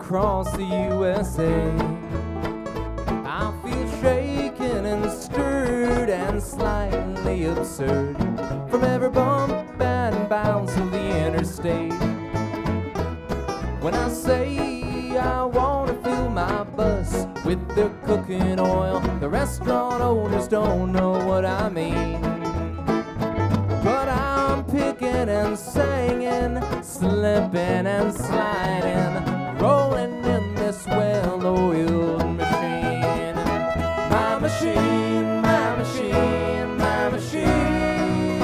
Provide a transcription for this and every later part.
across the USA. I feel shaken and stirred and slightly absurd from every bump and bounce of the interstate. When I say I want to fill my bus with their cooking oil, the restaurant owners don't know what I mean. But I'm picking and singing, slipping and sliding, rolling in this well-oiled machine. My machine, my machine, my machine,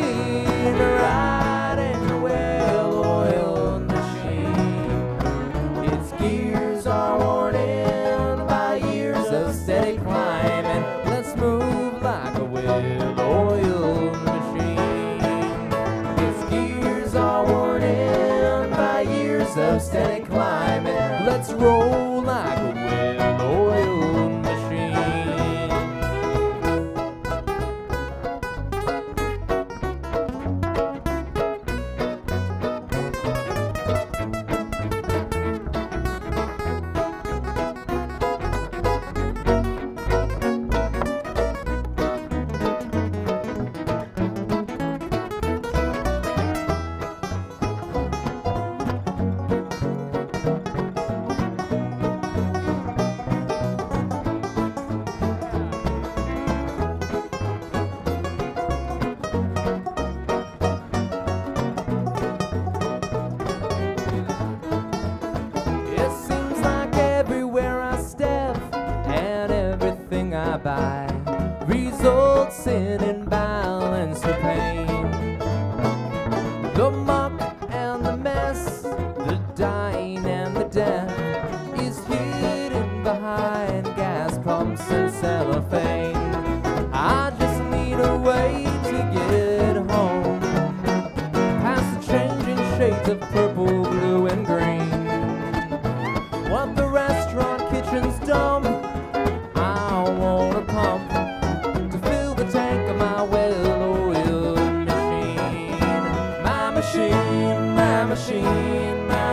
riding a well-oiled machine. Its gears are worn in by years of steady climbing. Let's move like a well-oiled machine. Its gears are worn in by years of steady climbing. Let's roll like a well-oiled machine. It seems like everywhere I step and everything I buy results in imbalance or pain. The muck and the mess, the dying and the death is hidden behind gas pumps and cellophane. I just need a way to get home, past the changing shades of purple, blue, and green. What the restaurant kitchen's dumb, I want a pump to fill the tank of my well-oiled machine. My machine, my machine, my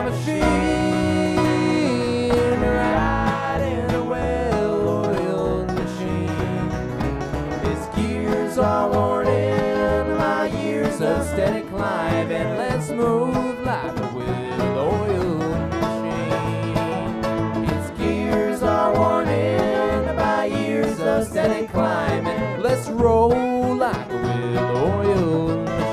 machine, riding a well-oiled machine. Its gears are worn in by years of steady climbing. Let's move like a well-oiled machine. Its gears are worn in by years of steady climbing. Let's roll like a well-oiled machine.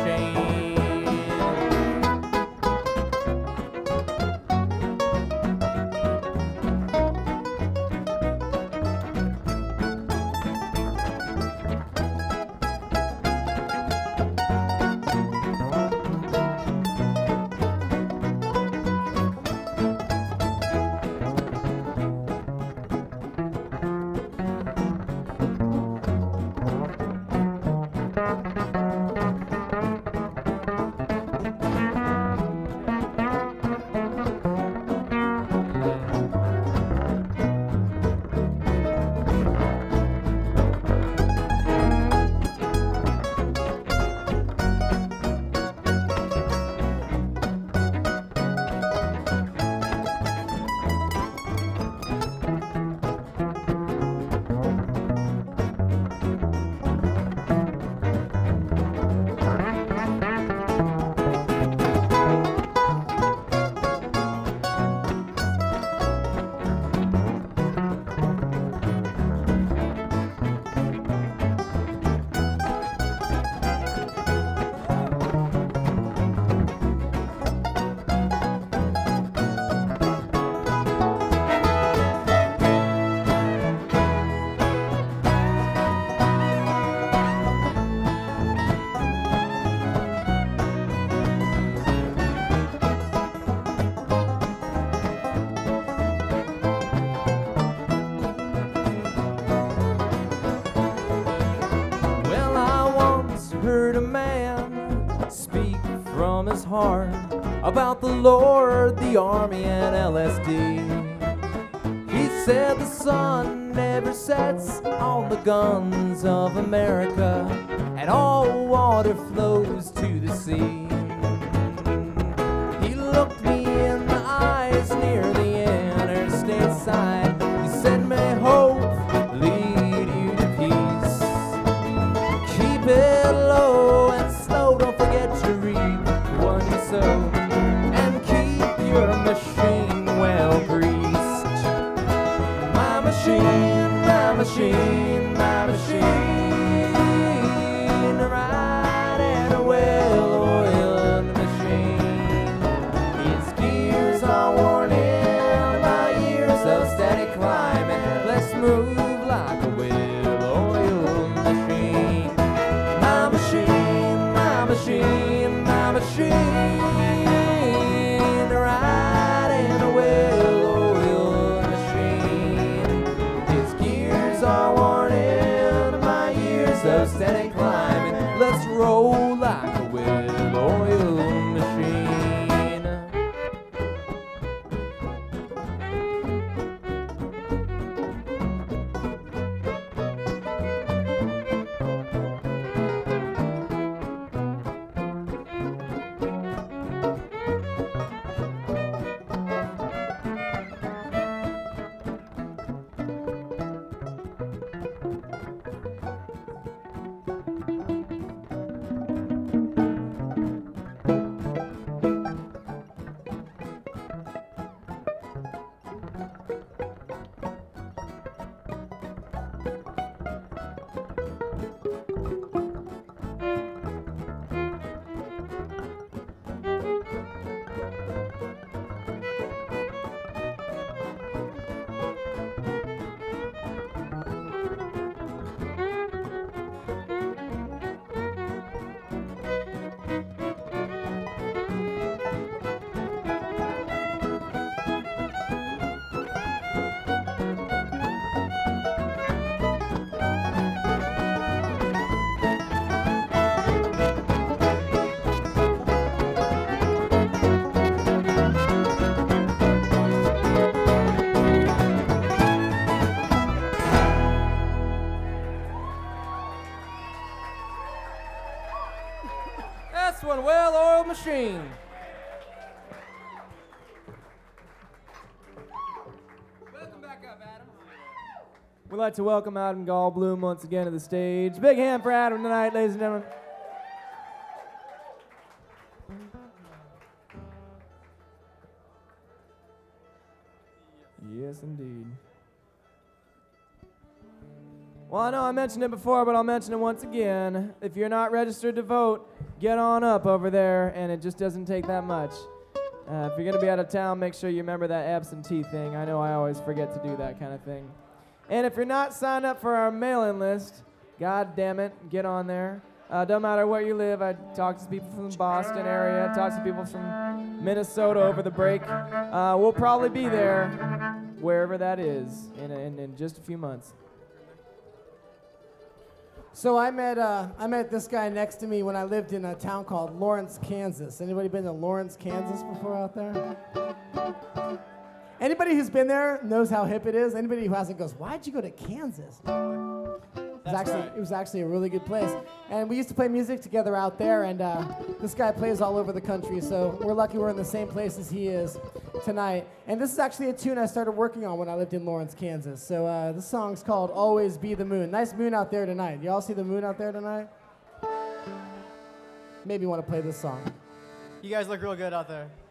from his heart about the Lord, the Army, and LSD. He said the sun never sets on the guns of America, and all water flows to the sea. He looked me in the eyes near the machine, my machine, riding a well-oiled machine. Its gears are worn in by years of steady climbing. Let's move like a well-oiled machine. My machine, my machine, my machine, riding a well-oiled machine. Its gears are worn in by years of steady climbing. Let's roll like a well-oiled machine. That's one well-oiled machine. Welcome back up, Adam. We'd like to welcome Adam Goldblum once again to the stage. Big hand for Adam tonight, ladies and gentlemen. Yes, indeed. Well, I know I mentioned it before, but I'll mention it once again. If you're not registered to vote, get on up over there, and it just doesn't take that much. If you're going to be out of town, make sure you remember that absentee thing. I know I always forget to do that kind of thing. And if you're not signed up for our mail-in list, God damn it, get on there. Don't matter where you live. I talk to people from the Boston area, talk to people from Minnesota over the break. We'll probably be there, wherever that is, in just a few months. So I met this guy next to me when I lived in a town called Lawrence, Kansas. Anybody been to Lawrence, Kansas before out there? Anybody who's been there knows how hip it is. Anybody who hasn't goes, why'd you go to Kansas? It was actually a really good place. And we used to play music together out there, and this guy plays all over the country, so we're lucky we're in the same place as he is tonight. And this is actually a tune I started working on when I lived in Lawrence, Kansas. So this song's called Always Be the Moon. Nice moon out there tonight. Y'all see the moon out there tonight? Maybe you want to play this song. You guys look real good out there.